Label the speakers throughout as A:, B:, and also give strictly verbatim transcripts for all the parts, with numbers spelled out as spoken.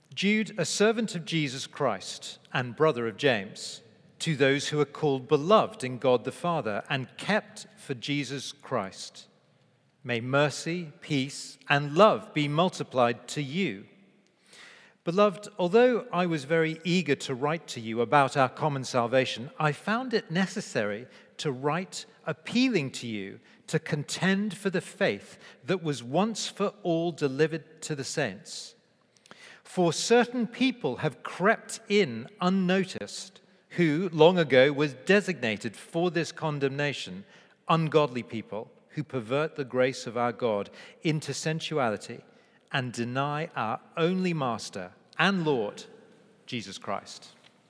A: Jude, a servant of Jesus Christ and brother of James, to those who are called beloved in God the Father and kept for Jesus Christ. May mercy, peace, and love be multiplied to you. Beloved, although I was very eager to write to you about our common salvation, I found it necessary to write appealing to you to contend for the faith that was once for all delivered to the saints. For certain people have crept in unnoticed, who long ago was designated for this condemnation, ungodly people who pervert the grace of our God into sensuality and deny our only Master and Lord, Jesus Christ.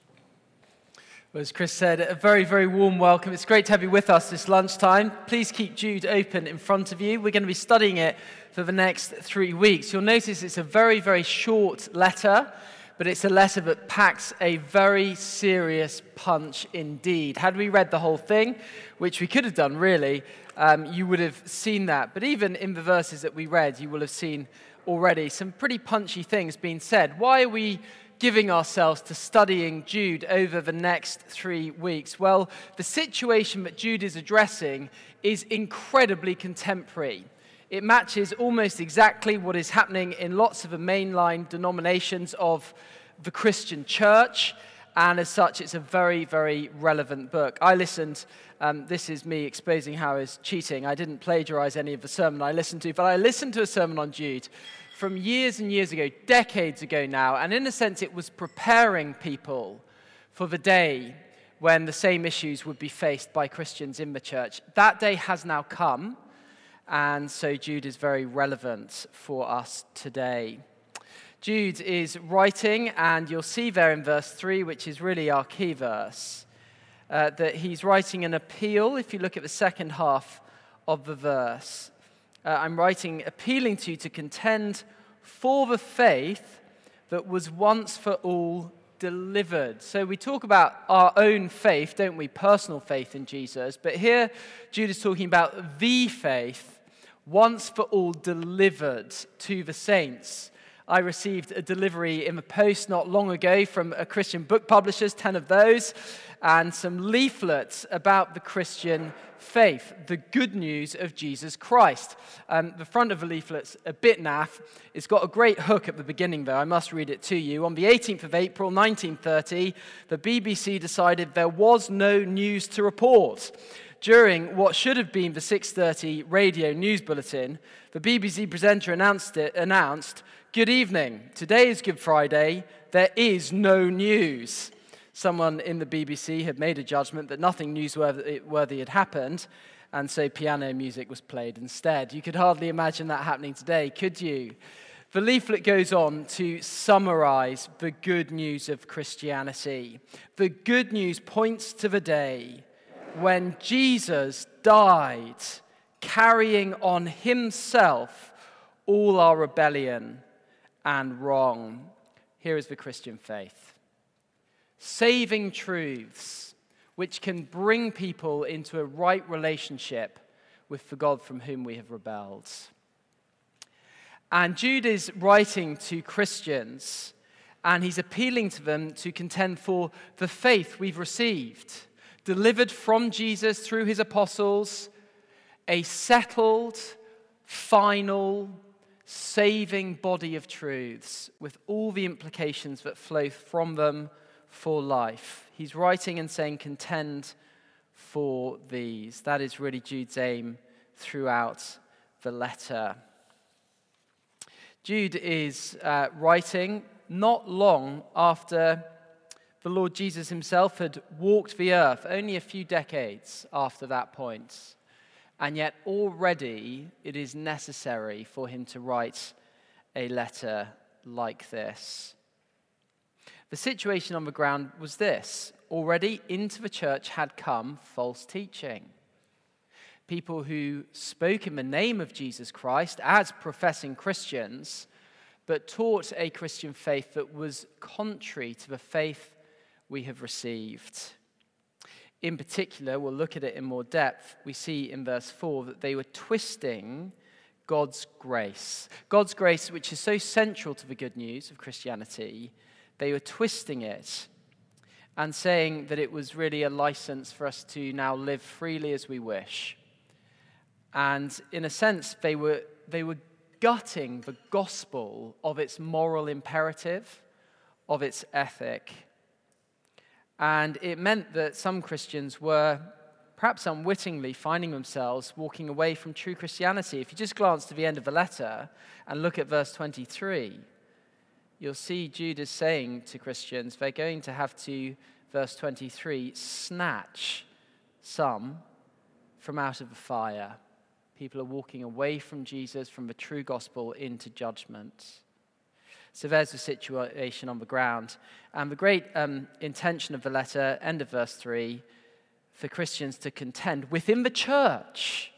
B: Well, as Chris said, a very, very warm welcome. It's great to have you with us this lunchtime. Please keep Jude open in front of you. We're going to be studying it for the next three weeks. You'll notice it's a very, very short letter, but it's a letter that packs a very serious punch indeed. Had we read the whole thing, which we could have done really, um, you would have seen that. But even in the verses that we read, you will have seen already some pretty punchy things being said. Why are we giving ourselves to studying Jude over the next three weeks? Well, the situation that Jude is addressing is incredibly contemporary. It matches almost exactly what is happening in lots of the mainline denominations of the Christian church, and as such, it's a very, very relevant book. I listened, um, this is me exposing how I was cheating. I didn't plagiarize any of the sermon I listened to, but I listened to a sermon on Jude from years and years ago, decades ago now, and in a sense, it was preparing people for the day when the same issues would be faced by Christians in the church. That day has now come, and so Jude is very relevant for us today. Jude is writing, and you'll see there in verse three, which is really our key verse, uh, that he's writing an appeal. If you look at the second half of the verse, uh, I'm writing, appealing to you to contend for the faith that was once for all delivered. So we talk about our own faith, don't we? Personal faith in Jesus. But here, Jude is talking about the faith once for all delivered to the saints. I received a delivery in the post not long ago from a Christian book publishers, ten of those, and some leaflets about the Christian faith, the good news of Jesus Christ. Um, the front of the leaflet's a bit naff. It's got a great hook at the beginning, though. I must read it to you. On the eighteenth of April, nineteen thirty, the B B C decided there was no news to report. During what should have been the six thirty radio news bulletin, the B B C presenter announced it, announced, "Good evening. Today is Good Friday. There is no news." Someone in the B B C had made a judgment that nothing newsworthy had happened, and so piano music was played instead. You could hardly imagine that happening today, could you? The leaflet goes on to summarize the good news of Christianity. The good news points to the day when Jesus died, carrying on himself all our rebellion and wrong. Here is the Christian faith. Saving truths which can bring people into a right relationship with the God from whom we have rebelled. And Jude is writing to Christians, and he's appealing to them to contend for the faith we've received, delivered from Jesus through his apostles, a settled, final, saving body of truths with all the implications that flow from them for life. He's writing and saying, contend for these. That is really Jude's aim throughout the letter. Jude is uh, writing not long after the Lord Jesus himself had walked the earth, only a few decades after that point. And yet already it is necessary for him to write a letter like this. The situation on the ground was this. Already into the church had come false teaching. People who spoke in the name of Jesus Christ as professing Christians, but taught a Christian faith that was contrary to the faith we have received. In particular, we'll look at it in more depth, we see in verse four that they were twisting God's grace. God's grace, which is so central to the good news of Christianity, they were twisting it and saying that it was really a license for us to now live freely as we wish. And in a sense, they were they were gutting the gospel of its moral imperative, of its ethic. And it meant that some Christians were perhaps unwittingly finding themselves walking away from true Christianity. If you just glance to the end of the letter and look at verse twenty-three, you'll see Jude is saying to Christians, they're going to have to, verse twenty-three, snatch some from out of the fire. People are walking away from Jesus, from the true gospel, into judgment. So there's the situation on the ground. And the great um, intention of the letter, end of verse three, for Christians to contend within the church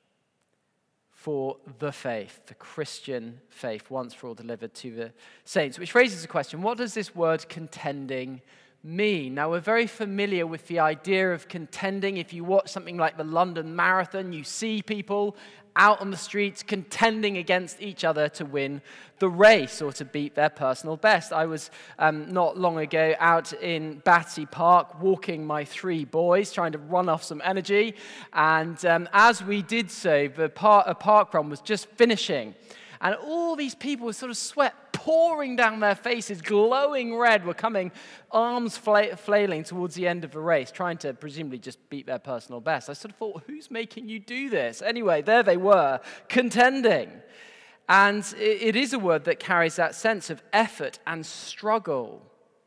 B: for the faith, the Christian faith, once for all delivered to the saints. Which raises the question, what does this word contending mean? Now, we're very familiar with the idea of contending. If you watch something like the London Marathon, you see people out on the streets contending against each other to win the race or to beat their personal best. I was um, not long ago out in Battersea Park walking my three boys, trying to run off some energy. And um, as we did so, the par- a park run was just finishing. And all these people with sort of sweat pouring down their faces, glowing red, were coming, arms fla- flailing towards the end of the race, trying to presumably just beat their personal best. I sort of thought, who's making you do this? Anyway, there they were, contending. And it, it is a word that carries that sense of effort and struggle.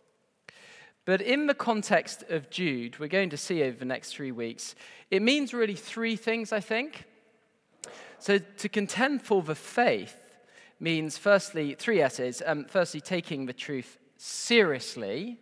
B: But in the context of Jude, we're going to see over the next three weeks, it means really three things, I think. So to contend for the faith means, firstly, three S's. Um, firstly, taking the truth seriously.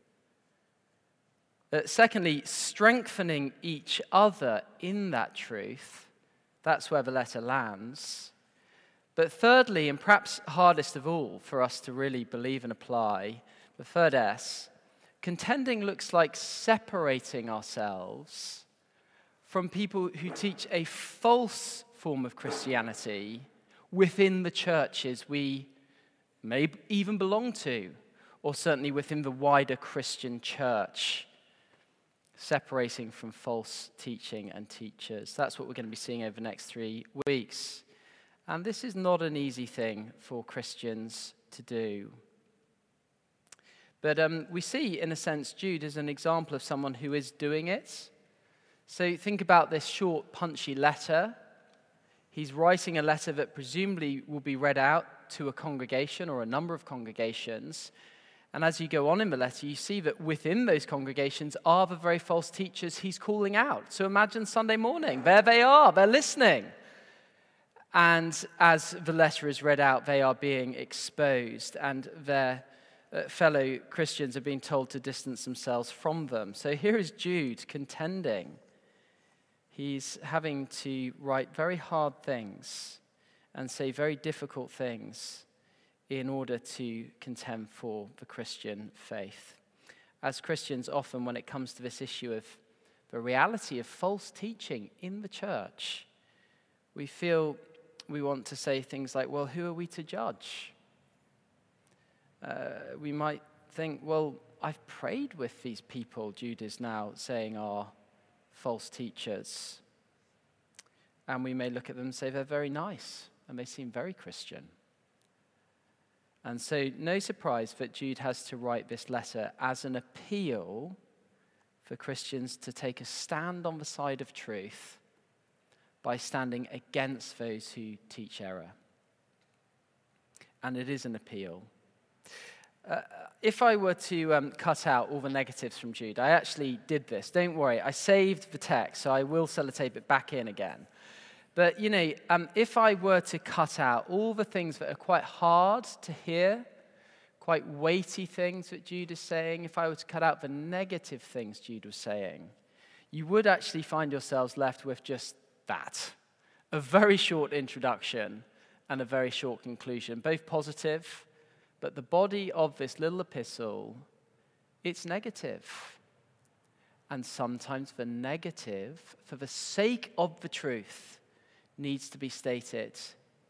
B: Uh, secondly, strengthening each other in that truth. That's where the letter lands. But thirdly, and perhaps hardest of all for us to really believe and apply, the third S, contending looks like separating ourselves from people who teach a false form of Christianity within the churches we may even belong to, or certainly within the wider Christian church, separating from false teaching and teachers. That's what we're going to be seeing over the next three weeks. And this is not an easy thing for Christians to do. But um, we see, in a sense, Jude as an example of someone who is doing it. So think about this short, punchy letter. He's writing a letter that presumably will be read out to a congregation or a number of congregations. And as you go on in the letter, you see that within those congregations are the very false teachers he's calling out. So imagine Sunday morning. There they are. They're listening. And as the letter is read out, they are being exposed, and their uh, fellow Christians are being told to distance themselves from them. So here is Jude contending. He's having to write very hard things and say very difficult things in order to contend for the Christian faith. As Christians, often when it comes to this issue of the reality of false teaching in the church, we feel we want to say things like, well, who are we to judge? Uh, we might think, well, I've prayed with these people, Jude is now saying are false teachers. And we may look at them and say they're very nice and they seem very Christian. And so no surprise that Jude has to write this letter as an appeal for Christians to take a stand on the side of truth by standing against those who teach error. And it is an appeal. Uh, if I were to um, cut out all the negatives from Jude, I actually did this. Don't worry, I saved the text, so I will sellotape it back in again. But, you know, um, if I were to cut out all the things that are quite hard to hear, quite weighty things that Jude is saying, if I were to cut out the negative things Jude was saying, you would actually find yourselves left with just that. A very short introduction and a very short conclusion, both positive, but the body of this little epistle, it's negative. And sometimes the negative, for the sake of the truth, needs to be stated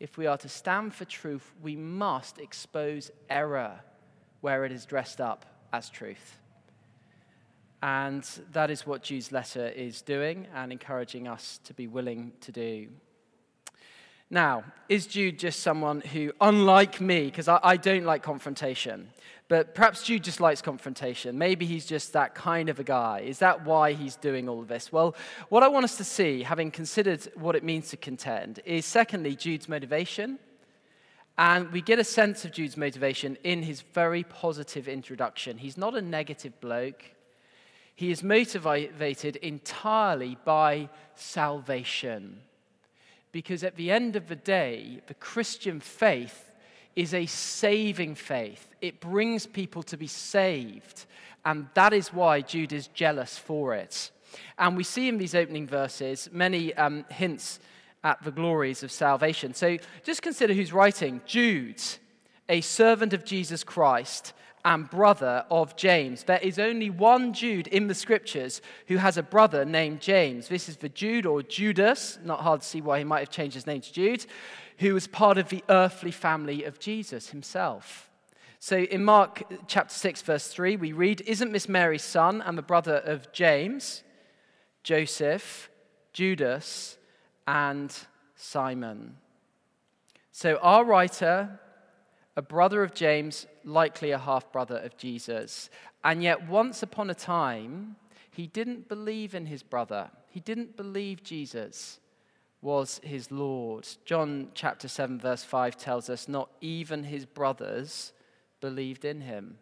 B: if we are to stand for truth, we must expose error where it is dressed up as truth. And that is what Jude's letter is doing and encouraging us to be willing to do. Now, is Jude just someone who, unlike me, because I, I don't like confrontation, but perhaps Jude just likes confrontation. Maybe he's just that kind of a guy. Is that why he's doing all of this? Well, what I want us to see, having considered what it means to contend, is secondly, Jude's motivation. And we get a sense of Jude's motivation in his very positive introduction. He's not a negative bloke. He is motivated entirely by salvation. Because at the end of the day, the Christian faith is a saving faith. It brings people to be saved. And that is why Jude is jealous for it. And we see in these opening verses many um, hints at the glories of salvation. So just consider who's writing. Jude, a servant of Jesus Christ and brother of James. There is only one Jude in the scriptures who has a brother named James. This is the Jude or Judas, not hard to see why he might have changed his name to Jude, who was part of the earthly family of Jesus himself. So in Mark chapter six, verse three, we read, "Isn't this Mary's son and the brother of James, Joseph, Judas, and Simon?" So our writer, a brother of James, likely a half-brother of Jesus. And yet once upon a time, he didn't believe in his brother. He didn't believe Jesus was his Lord. John chapter seven, verse five tells us not even his brothers believed in him.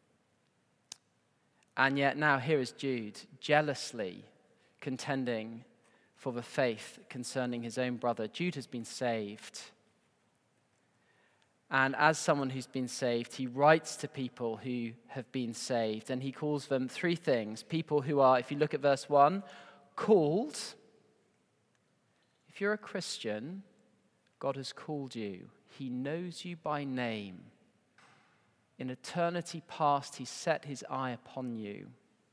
B: And yet now here is Jude, jealously contending for the faith concerning his own brother. Jude has been saved. And as someone who's been saved, he writes to people who have been saved. And he calls them three things. People who are, if you look at verse one, called. If you're a Christian, God has called you. He knows you by name. In eternity past, he set his eye upon you.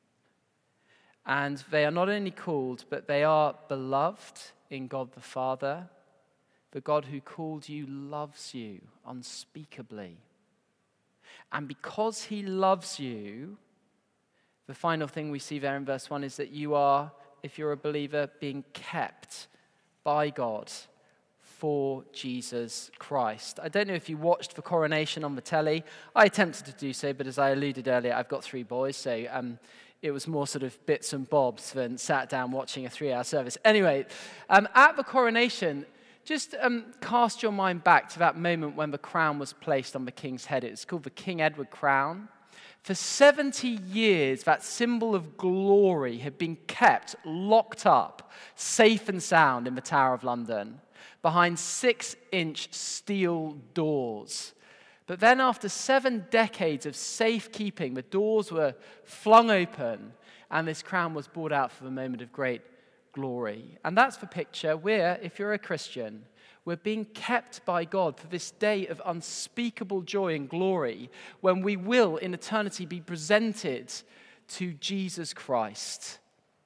B: And they are not only called, but they are beloved in God the Father. The God who called you loves you unspeakably. And because he loves you, the final thing we see there in verse one is that you are, if you're a believer, being kept by God for Jesus Christ. I don't know if you watched the coronation on the telly. I attempted to do so, but as I alluded earlier, I've got three boys, so um, it was more sort of bits and bobs than sat down watching a three-hour service. Anyway, um, at the coronation, just um, cast your mind back to that moment when the crown was placed on the king's head. It's called the King Edward crown. For seventy years, that symbol of glory had been kept locked up, safe and sound in the Tower of London, behind six-inch steel doors. But then after seven decades of safekeeping, the doors were flung open, and this crown was brought out for the moment of great glory. And that's the picture. We're, if you're a Christian, we're being kept by God for this day of unspeakable joy and glory when we will, in eternity, be presented to Jesus Christ.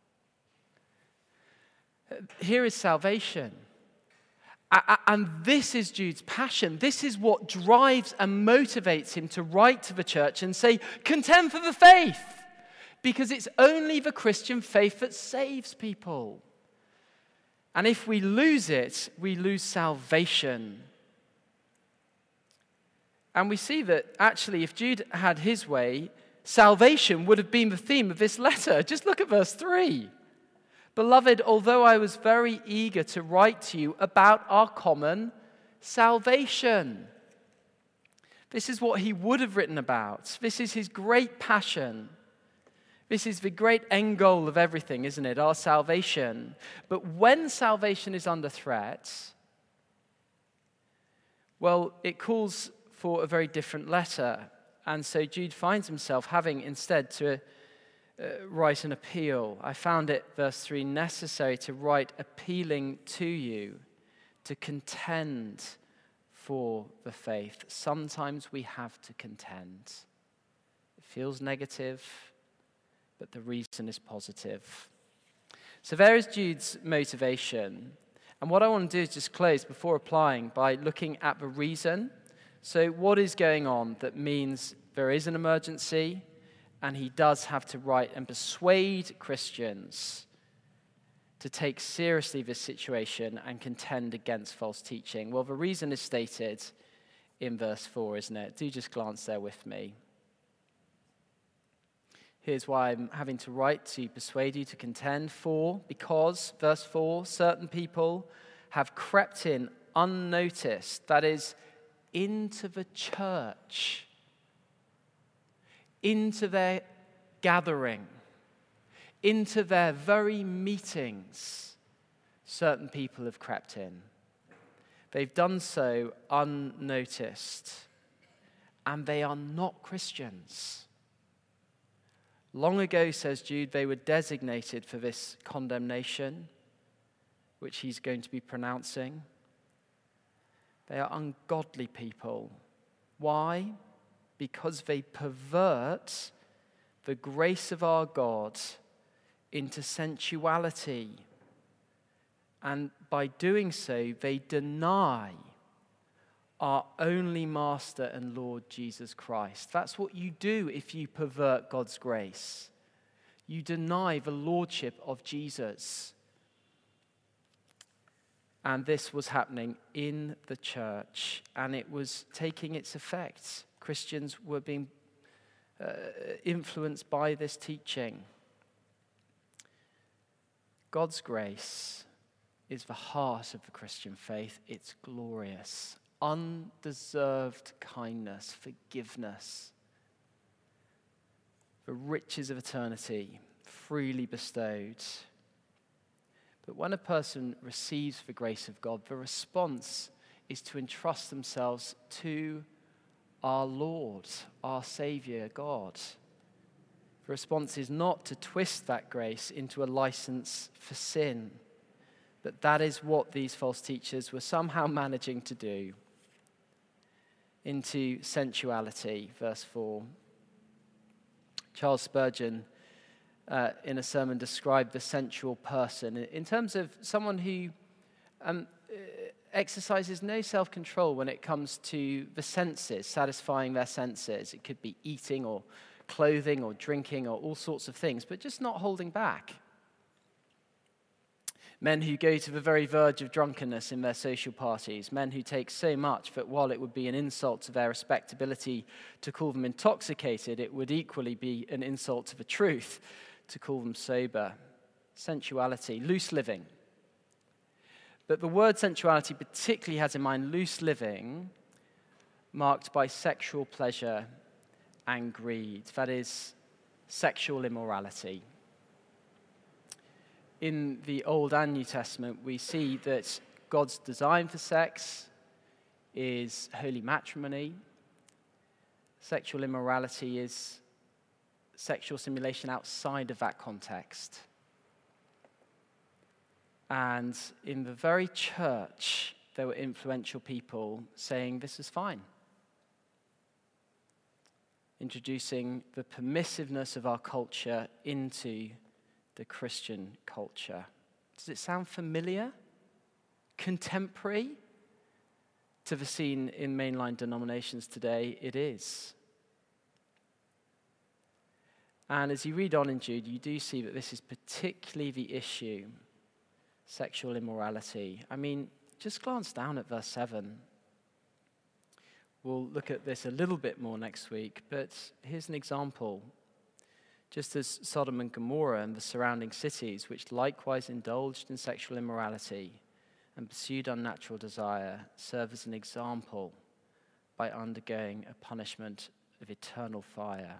B: Here is salvation. And this is Jude's passion. This is what drives and motivates him to write to the church and say, contend for the faith. Because it's only the Christian faith that saves people. And if we lose it, we lose salvation. And we see that actually if Jude had his way, salvation would have been the theme of this letter. Just look at verse three. Beloved, although I was very eager to write to you about our common salvation. This is what he would have written about. This is his great passion. This is the great end goal of everything, isn't it? Our salvation. But when salvation is under threat, well, it calls for a very different letter. And so Jude finds himself having instead to uh, write an appeal. I found it, verse three, necessary to write appealing to you to contend for the faith. Sometimes we have to contend. It feels negative, but the reason is positive. So there is Jude's motivation. And what I want to do is just close before applying by looking at the reason. So what is going on that means there is an emergency, and he does have to write and persuade Christians to take seriously this situation and contend against false teaching? Well, the reason is stated in verse four, isn't it? Do just glance there with me. Here's why I'm having to write to persuade you to contend. For, because, verse four, certain people have crept in unnoticed, that is, into the church, into their gathering, into their very meetings. Certain people have crept in. They've done so unnoticed, and they are not Christians. Long ago, says Jude, they were designated for this condemnation, which he's going to be pronouncing. They are ungodly people. Why? Because they pervert the grace of our God into sensuality. And by doing so, they deny our only Master and Lord Jesus Christ. That's what you do if you pervert God's grace. You deny the lordship of Jesus. And this was happening in the church, and it was taking its effect. Christians were being uh, influenced by this teaching. God's grace is the heart of the Christian faith. It's glorious. Undeserved kindness, forgiveness, the riches of eternity, freely bestowed. But when a person receives the grace of God, the response is to entrust themselves to our Lord, our Savior, God. The response is not to twist that grace into a license for sin, but that is what these false teachers were somehow managing to do. Into sensuality, verse four. Charles Spurgeon, uh, in a sermon, described the sensual person in terms of someone who um, exercises no self-control when it comes to the senses, satisfying their senses. It could be eating or clothing or drinking or all sorts of things, but just not holding back. Men who go to the very verge of drunkenness in their social parties. Men who take so much that while it would be an insult to their respectability to call them intoxicated, it would equally be an insult to the truth to call them sober. Sensuality, loose living. But the word sensuality particularly has in mind loose living marked by sexual pleasure and greed. That is, sexual immorality. In the Old and New Testament, we see that God's design for sex is holy matrimony. Sexual immorality is sexual simulation outside of that context. And in the very church, there were influential people saying this is fine. Introducing the permissiveness of our culture into the Christian culture. Does it sound familiar? Contemporary to the scene in mainline denominations today? It is. And as you read on in Jude, you do see that this is particularly the issue, sexual immorality. I mean, just glance down at verse seven. We'll look at this a little bit more next week, but here's an example. Just as Sodom and Gomorrah and the surrounding cities, which likewise indulged in sexual immorality and pursued unnatural desire, serve as an example by undergoing a punishment of eternal fire.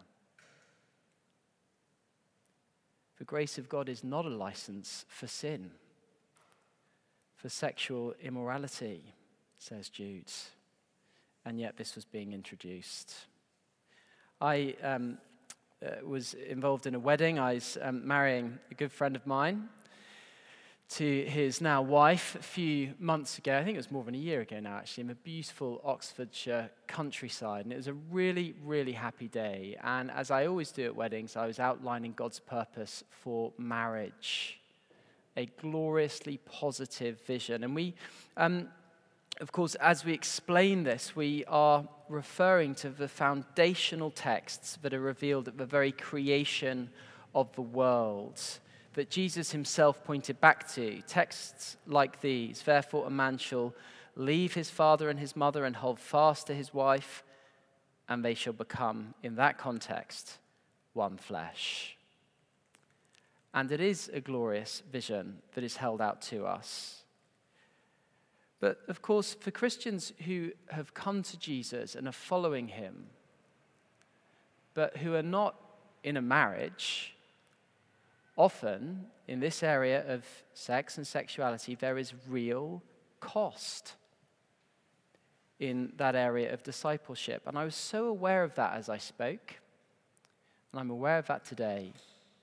B: The grace of God is not a license for sin, for sexual immorality, says Jude. And yet this was being introduced. I um, uh, was involved in a wedding. I was um, marrying a good friend of mine to his now wife a few months ago. I think it was more than a year ago now, actually, in the beautiful Oxfordshire countryside. And it was a really, really happy day. And as I always do at weddings, I was outlining God's purpose for marriage. a gloriously positive vision. And we, um, of course, as we explain this, we are referring to the foundational texts that are revealed at the very creation of the world, that Jesus himself pointed back to. Texts like these: therefore a man shall leave his father and his mother and hold fast to his wife, and they shall become, in that context, one flesh. And it is a glorious vision that is held out to us. But of course, for Christians who have come to Jesus and are following him, but who are not in a marriage, often in this area of sex and sexuality, there is real cost in that area of discipleship. And I was so aware of that as I spoke, and I'm aware of that today.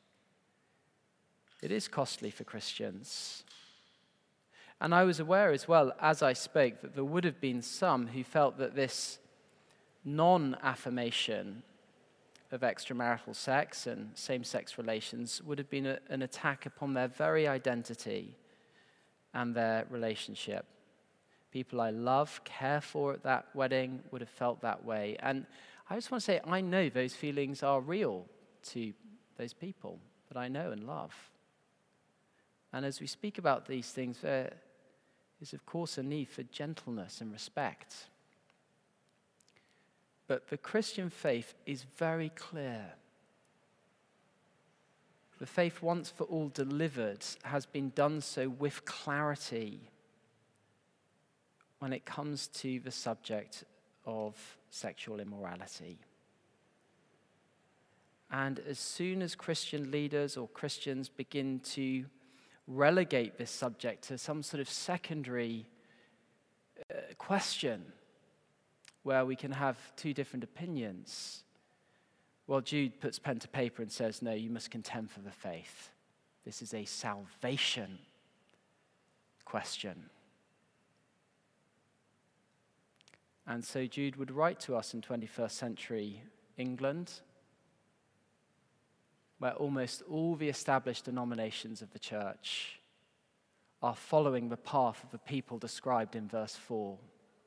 B: It is costly for Christians. And I was aware as well, as I spoke, that there would have been some who felt that this non-affirmation of extramarital sex and same-sex relations would have been a, an attack upon their very identity and their relationship. People I love, care for at that wedding would have felt that way. And I just want to say, I know those feelings are real to those people that I know and love. And as we speak about these things, there is, of course, a need for gentleness and respect. But the Christian faith is very clear. The faith once for all delivered has been done so with clarity when it comes to the subject of sexual immorality. And as soon as Christian leaders or Christians begin to relegate this subject to some sort of secondary uh, question where we can have two different opinions, well, Jude puts pen to paper and says, no, you must contend for the faith. This is a salvation question. And so Jude would write to us in twenty-first century England, where almost all the established denominations of the church are following the path of the people described in verse four.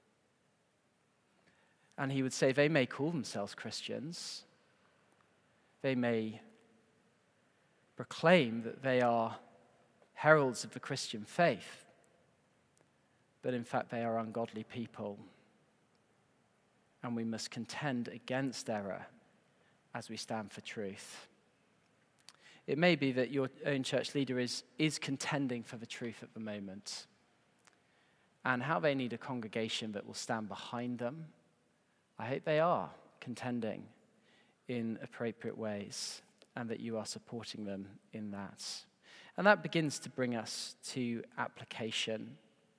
B: And he would say they may call themselves Christians, they may proclaim that they are heralds of the Christian faith, but in fact they are ungodly people. And we must contend against error as we stand for truth. It may be that your own church leader is, is contending for the truth at the moment, and how they need a congregation that will stand behind them. I hope they are contending in appropriate ways, and that you are supporting them in that. And that begins to bring us to application.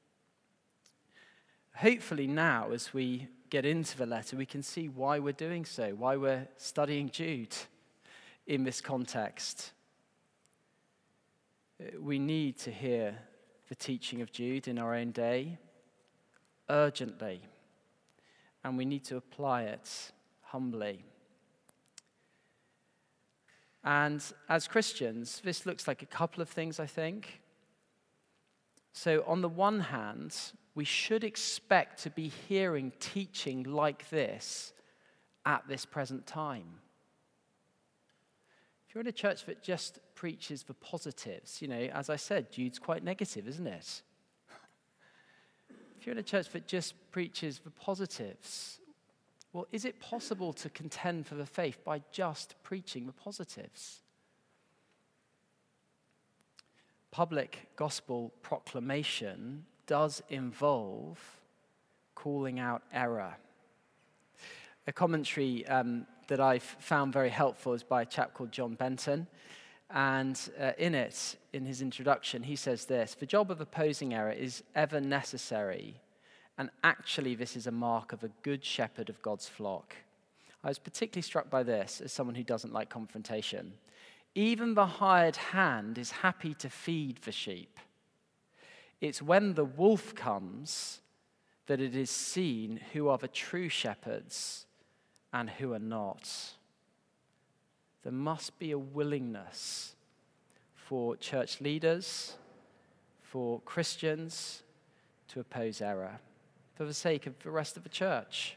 B: Hopefully now, as we get into the letter, we can see why we're doing so, why we're studying Jude in this context. We need to hear the teaching of Jude in our own day urgently, and we need to apply it humbly. And as Christians, this looks like a couple of things, I think. So on the one hand, we should expect to be hearing teaching like this at this present time. If you're in a church that just preaches the positives, you know, as I said, Jude's quite negative, isn't it? If you're in a church that just preaches the positives, well, is it possible to contend for the faith by just preaching the positives? Public gospel proclamation does involve calling out error. A commentary um, that I've found very helpful is by a chap called John Benton. And uh, in it, in his introduction, he says this: the job of opposing error is ever necessary, and actually this is a mark of a good shepherd of God's flock. I was particularly struck by this as someone who doesn't like confrontation. Even the hired hand is happy to feed the sheep. It's when the wolf comes that it is seen who are the true shepherds and who are not. There must be a willingness for church leaders for Christians to oppose error, for the sake of the rest of the church.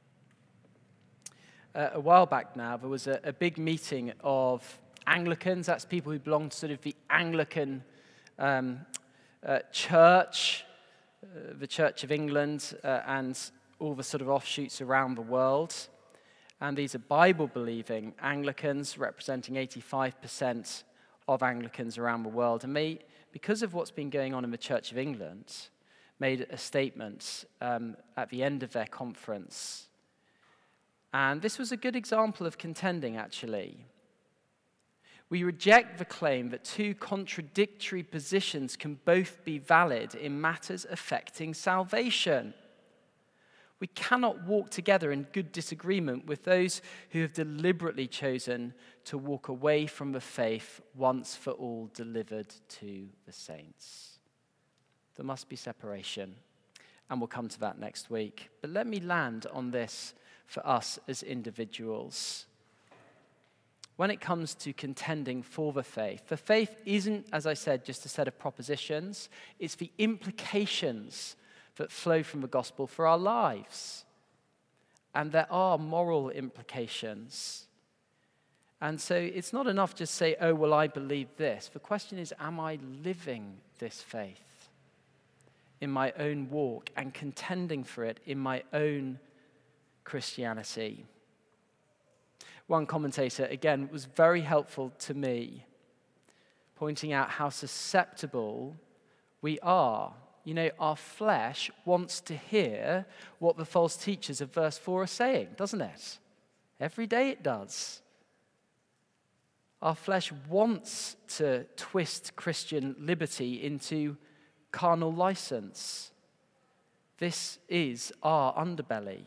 B: Uh, a while back now, there was a, a big meeting of Anglicans. That's people who belong to sort of the Anglican um, uh, church, uh, the Church of England, uh, and all the sort of offshoots around the world. And these are Bible-believing Anglicans, representing eighty-five percent of Anglicans around the world. And they, because of what's been going on in the Church of England, made a statement um, at the end of their conference. And this was a good example of contending, actually. We reject the claim that two contradictory positions can both be valid in matters affecting salvation. We cannot walk together in good disagreement with those who have deliberately chosen to walk away from the faith once for all delivered to the saints. There must be separation, and we'll come to that next week. But let me land on this for us as individuals. When it comes to contending for the faith, the faith isn't, as I said, just a set of propositions. It's the implications that flow from the gospel for our lives. And there are moral implications. And so it's not enough just say, oh, well, I believe this. The question is, am I living this faith in my own walk and contending for it in my own Christianity? One commentator, again, was very helpful to me, pointing out how susceptible we are. You know, our flesh wants to hear what the false teachers of verse four are saying, doesn't it? Every day it does. Our flesh wants to twist Christian liberty into carnal license. This is our underbelly.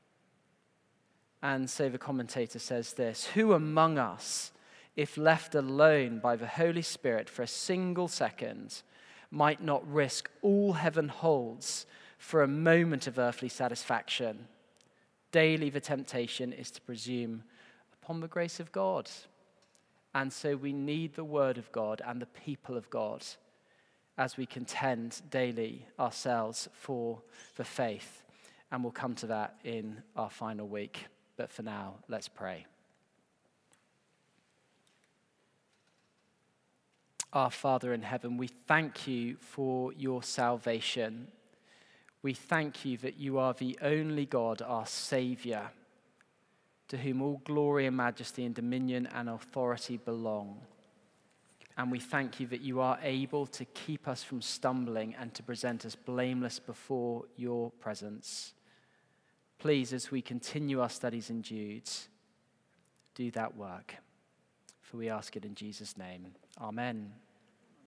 B: And so the commentator says this: who among us, if left alone by the Holy Spirit for a single second, might not risk all heaven holds for a moment of earthly satisfaction? Daily the temptation is to presume upon the grace of God. And so we need the word of God and the people of God as we contend daily ourselves for the faith. And we'll come to that in our final week. But for now, let's pray. Our Father in heaven, we thank you for your salvation. We thank you that you are the only God, our Savior, to whom all glory and majesty and dominion and authority belong. And we thank you that you are able to keep us from stumbling and to present us blameless before your presence. Please, as we continue our studies in Jude, do that work. For we ask it in Jesus' name. Amen.